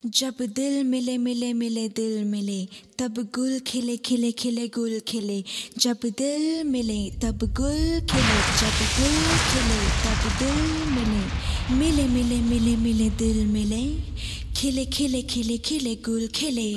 जब दिल मिले मिले मिले दिल मिले तब गुल खिले खिले खिले गुल खिले। जब दिल मिले तब गुल खिले, जब गुल खिले तब दिल मिले। मिले मिले मिले मिले दिल मिले, खिले खिले खिले खिले गुल खिले।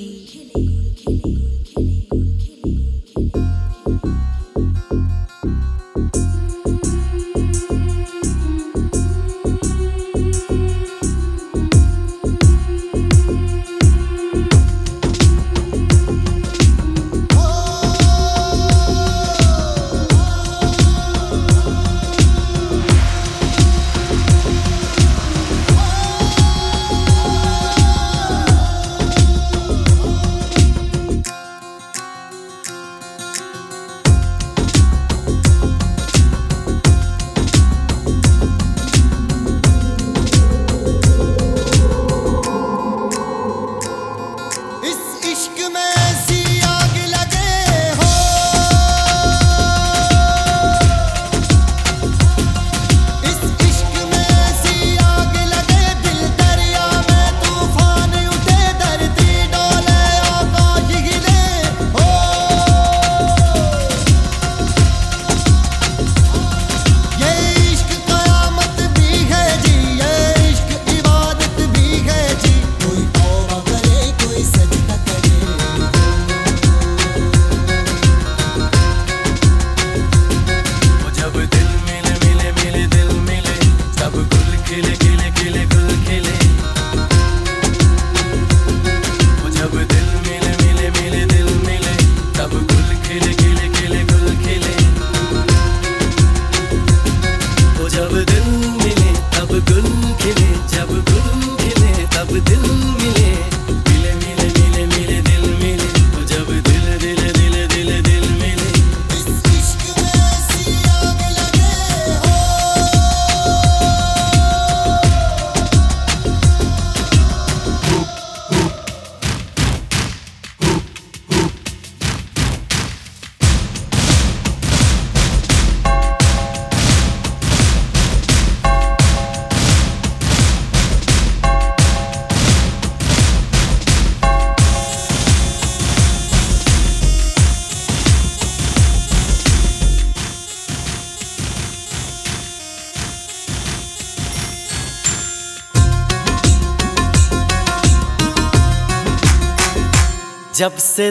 जब से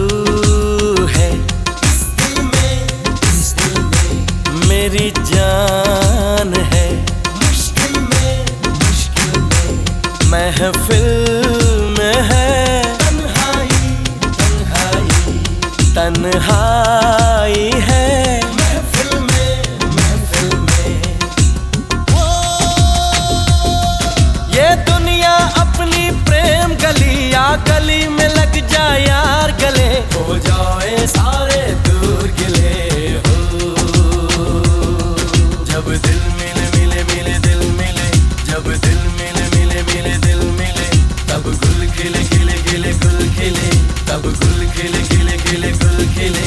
तू है इस दिल में मेरी जान है, मुश्किल में महफिल में है तन्हाई तन्हाई है महफिल में ये दुनिया अपनी प्रेम गली या गली में लग जाए यार गले, हो जाए सारे दूर गिले हो। जब दिल मिले मिले मिले दिल मिले, जब दिल मिले मिले मिले दिल मिले, तब गुल खिले खिले खिले गुल खिले, तब गुल खिले खिले खिले गुल खिले।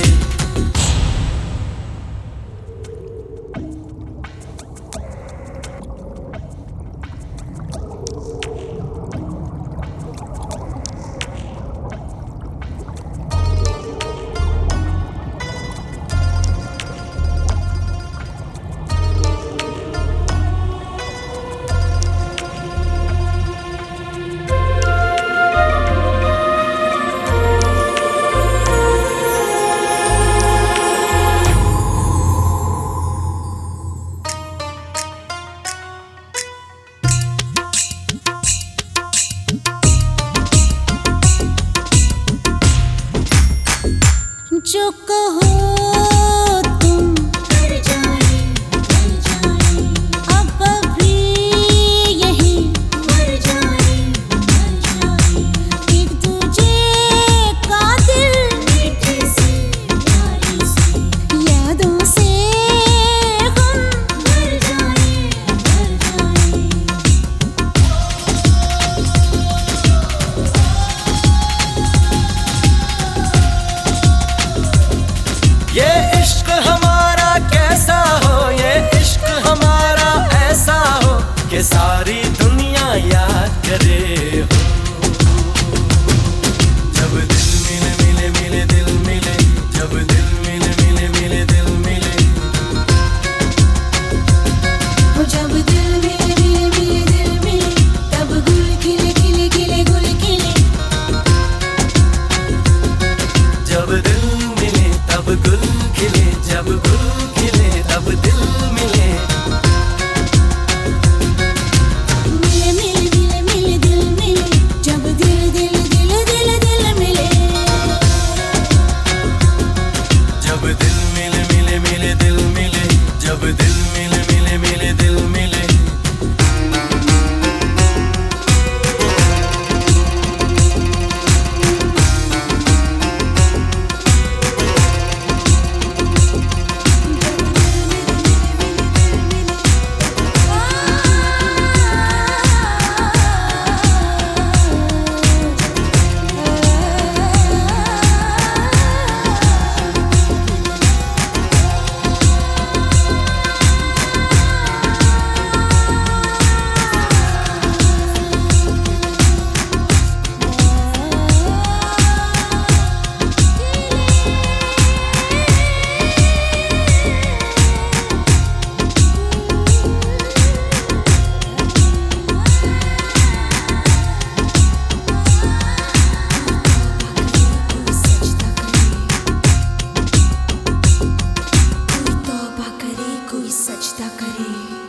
जो कहो तुम कर जाए अब भी यही मर जाए एक दूजे का दिल मीठी सी यारी सी यादों से हम मर जाए सजदा करे।